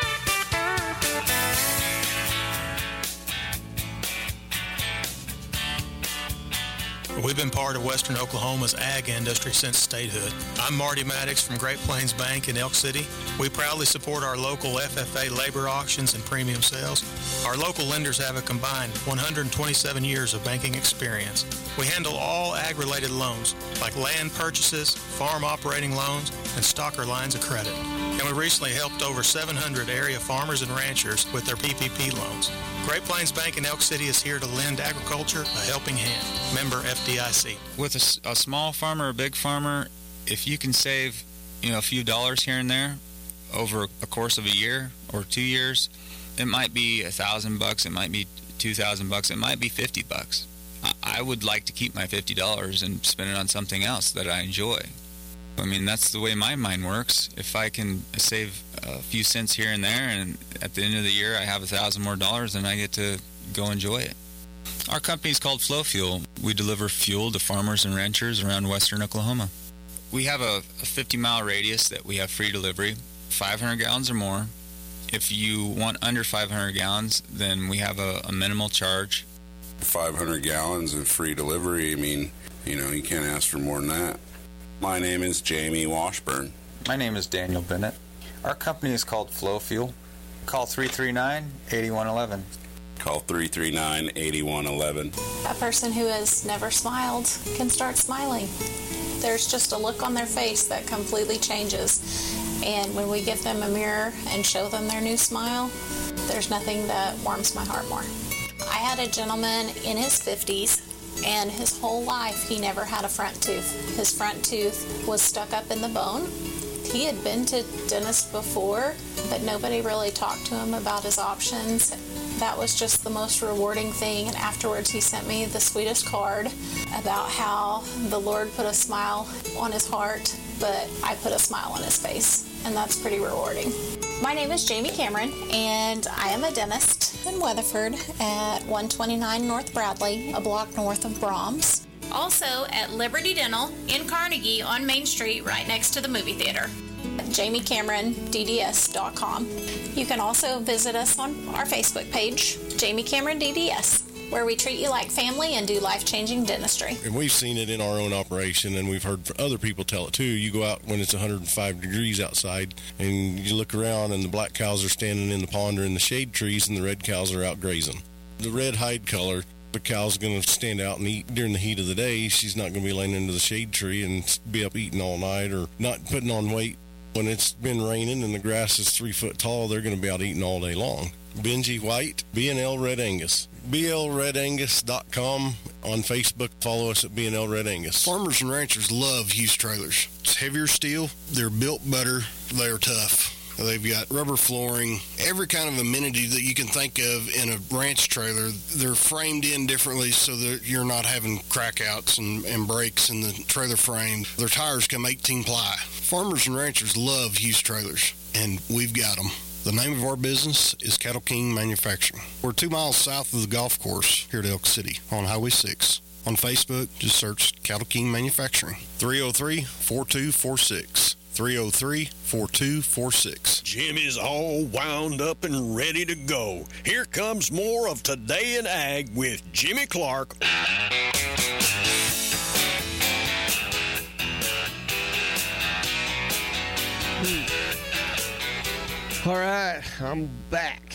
[SPEAKER 16] We've been part of Western Oklahoma's ag industry since statehood. I'm Marty Maddox from Great Plains Bank in Elk City. We proudly support our local F F A labor auctions and premium sales. Our local lenders have a combined one hundred twenty-seven years of banking experience. We handle all ag-related loans, like land purchases, farm operating loans, and stocker lines of credit. And we recently helped over seven hundred area farmers and ranchers with their P P P loans. Great Plains Bank in Elk City is here to lend agriculture a helping hand. Member F D I C.
[SPEAKER 17] With a, a small farmer or a big farmer, if you can save, you know, a few dollars here and there over a course of a year or two years, it might be a thousand bucks, it might be two thousand bucks, it might be fifty bucks. I, I would like to keep my fifty dollars and spend it on something else that I enjoy. I mean, that's the way my mind works. If I can save a few cents here and there, and at the end of the year I have a thousand more dollars, then I get to go enjoy it. Our company is called Flow Fuel. We deliver fuel to farmers and ranchers around western Oklahoma. We have a, a fifty mile radius that we have free delivery, five hundred gallons or more. If you want under five hundred gallons, then we have a, a minimal charge.
[SPEAKER 18] five hundred gallons and free delivery, I mean, you know, you can't ask for more than that. My name is Jamie Washburn.
[SPEAKER 19] My name is Daniel Bennett. Our company is called Flow Fuel. Call three three nine, eight one one one.
[SPEAKER 18] Call three three nine, eight one one one.
[SPEAKER 20] A person who has never smiled can start smiling. There's just a look on their face that completely changes. And when we give them a mirror and show them their new smile, there's nothing that warms my heart more. I had a gentleman in his fifties, and his whole life he never had a front tooth. His front tooth was stuck up in the bone. He had been to dentists before, but nobody really talked to him about his options. That was just the most rewarding thing. And afterwards he sent me the sweetest card about how the Lord put a smile on his heart, but I put a smile on his face. And that's pretty rewarding. My name is Jamie Cameron, and I am a dentist in Weatherford at one twenty-nine North Bradley, a block north of Brahms. Also at Liberty Dental in Carnegie on Main Street, right next to the movie theater. Jamie Cameron D D S dot com. You can also visit us on our Facebook page, Jamie Cameron D D S, where we treat you like family and do life-changing dentistry.
[SPEAKER 21] And we've seen it in our own operation, and we've heard other people tell it too. You go out when it's one hundred five degrees outside, and you look around, and the black cows are standing in the pond or in the shade trees, and the red cows are out grazing. The red hide color The cow's going to stand out and eat during the heat of the day. She's not going to be laying under the shade tree and be up eating all night or not putting on weight. When it's been raining and the grass is three foot tall, they're going to be out eating all day long. Benji White, B and L Red Angus. B L red angus dot com on Facebook. Follow us at B and L Red Angus.
[SPEAKER 5] Farmers and ranchers love Hughes trailers. It's heavier steel. They're built better. They're tough. They've got rubber flooring, every kind of amenity that you can think of in a ranch trailer. They're framed in differently so that you're not having crackouts and, and breaks in the trailer frame. Their tires come eighteen ply. Farmers and ranchers love Hughes trailers, and we've got them. The name of our business is Cattle King Manufacturing. We're two miles south of the golf course here at Elk City on Highway six. On Facebook, just search Cattle King Manufacturing. three oh three, four two four six. three oh three, four two four six.
[SPEAKER 3] Jim is all wound up and ready to go. Here comes more of Today in Ag with Jimmy Clark.
[SPEAKER 2] All right, I'm back.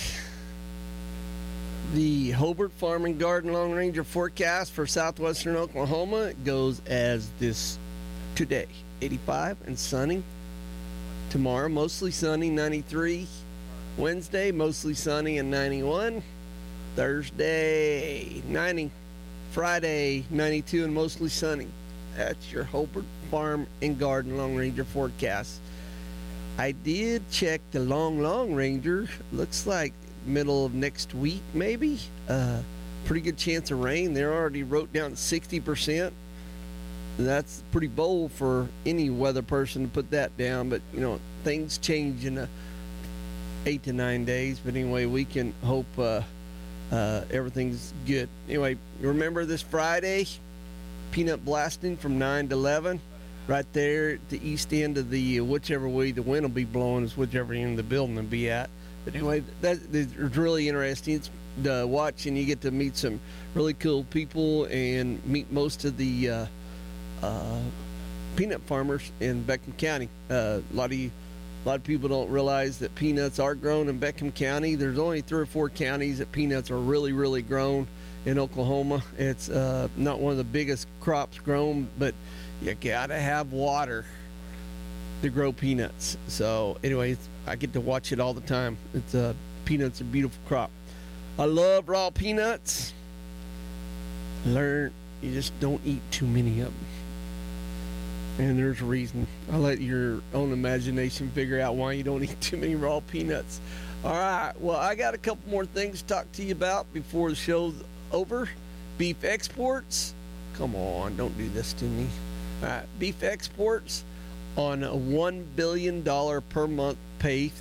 [SPEAKER 2] The Hobart Farm and Garden Long Ranger forecast for southwestern Oklahoma goes as this today. eighty-five and sunny. Tomorrow, mostly sunny, ninety-three. Wednesday, mostly sunny and ninety-one. Thursday, ninety. Friday, ninety-two and mostly sunny. That's your Hobart Farm and Garden Long Ranger forecast. I did check the Long Long Ranger. Looks like middle of next week, maybe. Uh, pretty good chance of rain. They already wrote down sixty percent. That's pretty bold for any weather person to put that down, but you know, things change in a eight to nine days. But anyway, we can hope uh, uh, everything's good. Anyway, remember this Friday, peanut blasting from nine to eleven, right there at the east end of the uh, whichever way the wind will be blowing is whichever end of the building will be at. But anyway, that is really interesting. It's to watch, and you get to meet some really cool people and meet most of the uh, Uh, peanut farmers in Beckham County. Uh, a lot of you, a lot of people don't realize that peanuts are grown in Beckham County. There's only three or four counties that peanuts are really, really grown in Oklahoma. It's uh, not one of the biggest crops grown, but you gotta have water to grow peanuts. So anyway, it's, I get to watch it all the time. It's uh, peanuts are a beautiful crop. I love raw peanuts. Learn, you just don't eat too many of them. And there's a reason. I'll let your own imagination figure out why you don't eat too many raw peanuts. All right. Well, I got a couple more things to talk to you about before the show's over. Beef exports. Come on, don't do this to me. All right. Beef exports on a one billion dollars per month pace.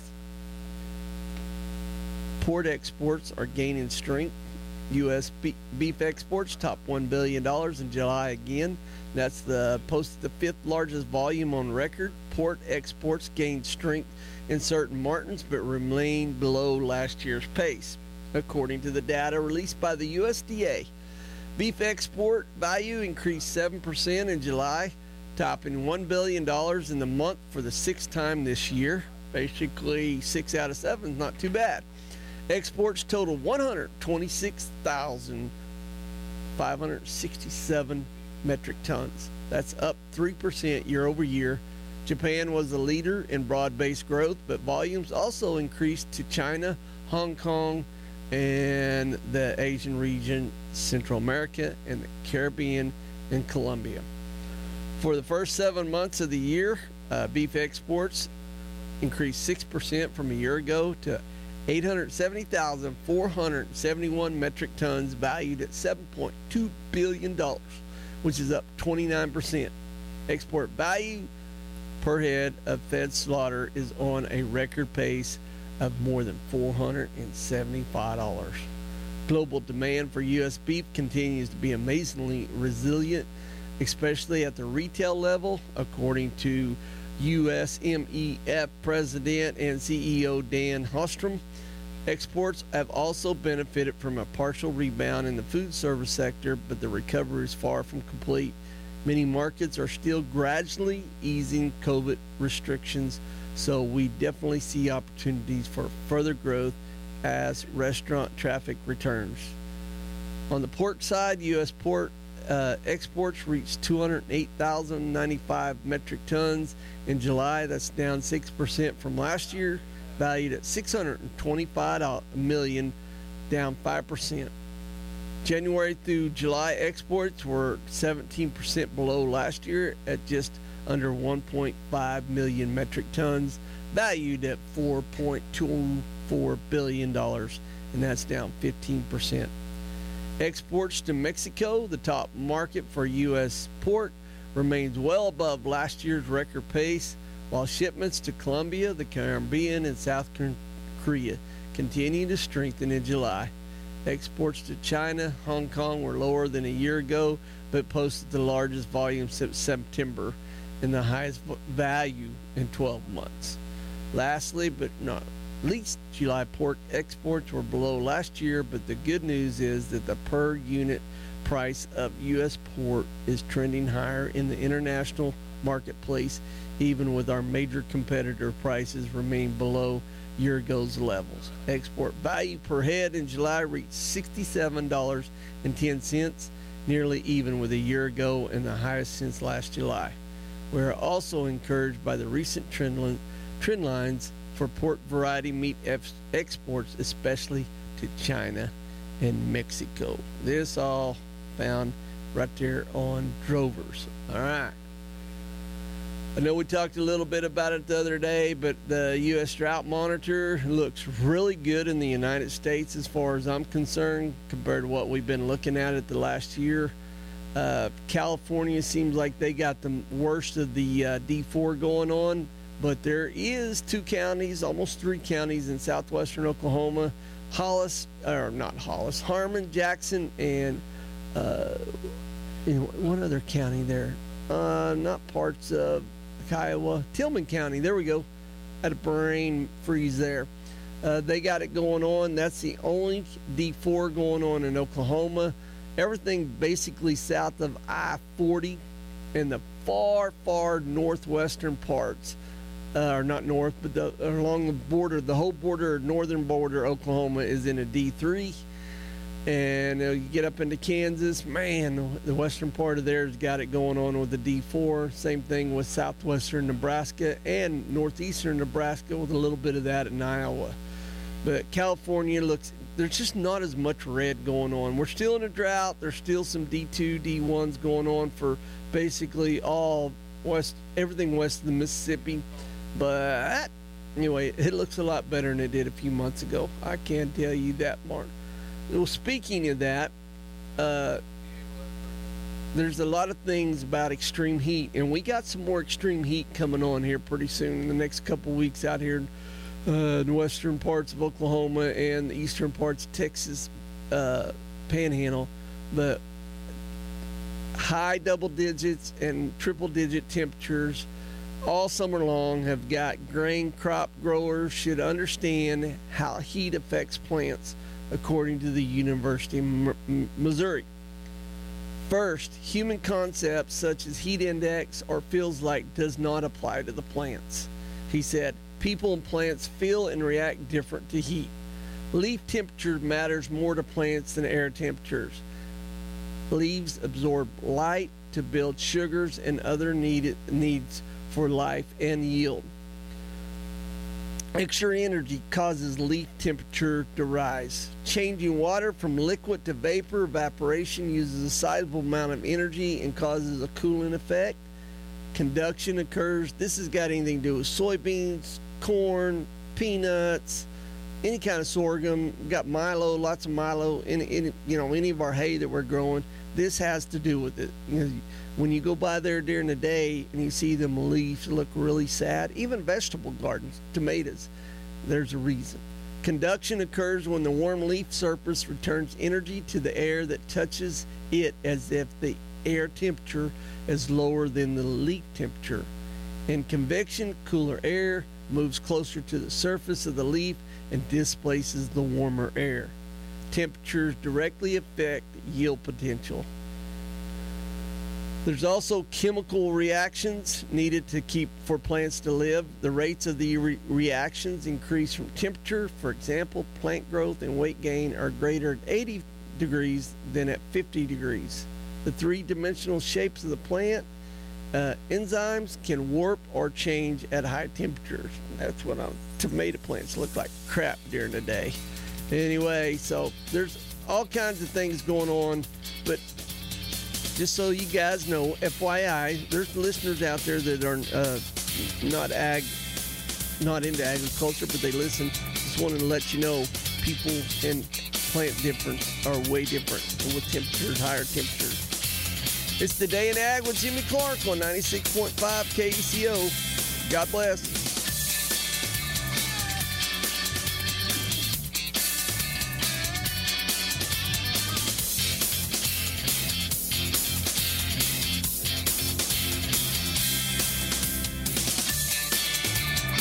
[SPEAKER 2] Pork exports are gaining strength. U S beef exports top one billion dollars in July again. That's the posted the fifth largest volume on record. Pork exports gained strength in certain markets, but remain below last year's pace, according to the data released by the U S D A. Beef export value increased seven percent in July, topping one billion dollars in the month for the sixth time this year. Basically, six out of seven is not too bad. Exports total one hundred twenty-six thousand five hundred sixty-seven metric tons. That's up three percent year over year. Japan was the leader in broad-based growth, but volumes also increased to China, Hong Kong, and the Asian region, Central America, and the Caribbean and Colombia. For the first seven months of the year, uh, beef exports increased six percent from a year ago to eight hundred seventy thousand four hundred seventy-one metric tons, valued at seven point two billion dollars, which is up twenty-nine percent. Export value per head of fed slaughter is on a record pace of more than four hundred seventy-five dollars. Global demand for U S beef continues to be amazingly resilient, especially at the retail level, according to U S M E F President and C E O Dan Hostrom. Exports have also benefited from a partial rebound in the food service sector, but the recovery is far from complete. Many markets are still gradually easing COVID restrictions, so we definitely see opportunities for further growth as restaurant traffic returns. On the pork side, U S pork uh, exports reached two hundred eight thousand ninety-five metric tons in July. That's down six percent from last year, valued at six hundred twenty-five million dollars, down five percent. January through July exports were seventeen percent below last year at just under one point five million metric tons, valued at four point two four billion dollars, and that's down fifteen percent. Exports to Mexico, the top market for U S pork, remains well above last year's record pace, while shipments to Colombia, the Caribbean, and South Korea continue to strengthen in July. Exports to China, Hong Kong were lower than a year ago, but posted the largest volume since September and the highest value in twelve months. Lastly, but not least, July pork exports were below last year, but the good news is that the per unit price of U S pork is trending higher in the international marketplace, even with our major competitor prices remain below year ago's levels. Export value per head in July reached sixty-seven dollars and ten cents, nearly even with a year ago and the highest since last July. We are also encouraged by the recent trend, li- trend lines for pork variety meat ex- exports, especially to China and Mexico. This all found right there on Drovers. All right. I know we talked a little bit about it the other day, but the U S Drought Monitor looks really good in the United States as far as I'm concerned compared to what we've been looking at it the last year. Uh, California seems like they got the worst of the uh, D four going on, but there is two counties, almost three counties in southwestern Oklahoma, Hollis, or not Hollis, Harmon, Jackson, and uh, you know, one other county there. Uh, not parts of Kiowa, Tillman County. There we go. Had a brain freeze there. Uh, they got it going on. That's the only D four going on in Oklahoma. Everything basically south of I forty in the far, far northwestern parts, uh, or not north, but the, along the border, the whole border, northern border, Oklahoma is in a D three. And uh, you get up into Kansas, man, the western part of there has got it going on with the D four. Same thing with southwestern Nebraska and northeastern Nebraska with a little bit of that in Iowa. But California looks, there's just not as much red going on. We're still in a drought. There's still some D two, D ones going on for basically all west, everything west of the Mississippi. But anyway, it looks a lot better than it did a few months ago. I can tell you that, Mark. Well, speaking of that, uh, there's a lot of things about extreme heat, and we got some more extreme heat coming on here pretty soon in the next couple weeks out here in uh, the western parts of Oklahoma and the eastern parts of Texas uh, panhandle. But high double digits and triple digit temperatures all summer long have got grain crop growers should understand how heat affects plants, according to the University of Missouri. First, human concepts such as heat index or feels like does not apply to the plants. He said, people and plants feel and react different to heat. Leaf temperature matters more to plants than air temperatures. Leaves absorb light to build sugars and other needed needs for life and yield. Extra energy causes leaf temperature to rise. Changing water from liquid to vapor evaporation uses a sizable amount of energy and causes a cooling effect. Conduction occurs. This has got anything to do with soybeans, corn, peanuts, any kind of sorghum. We've got Milo, lots of Milo, any, any, you know, any of our hay that we're growing. This has to do with it. You know, when you go by there during the day and you see them leaves look really sad, even vegetable gardens, tomatoes, there's a reason. Conduction occurs when the warm leaf surface returns energy to the air that touches it as if the air temperature is lower than the leaf temperature. In convection, cooler air moves closer to the surface of the leaf and displaces the warmer air. Temperatures directly affect yield potential. There's also chemical reactions needed to keep for plants to live. The rates of the re- reactions increase from temperature. For example, plant growth and weight gain are greater at eighty degrees than at fifty degrees. The three-dimensional shapes of the plant uh, enzymes can warp or change at high temperatures. That's what I'm, tomato plants look like crap during the day. Anyway, so there's all kinds of things going on, but just so you guys know, F Y I, there's listeners out there that are uh, not ag, not into agriculture, but they listen. Just wanted to let you know, people and plant difference are way different with temperatures, higher temperatures. It's the Day in Ag with Jimmy Clark on ninety-six point five K E C O. God bless.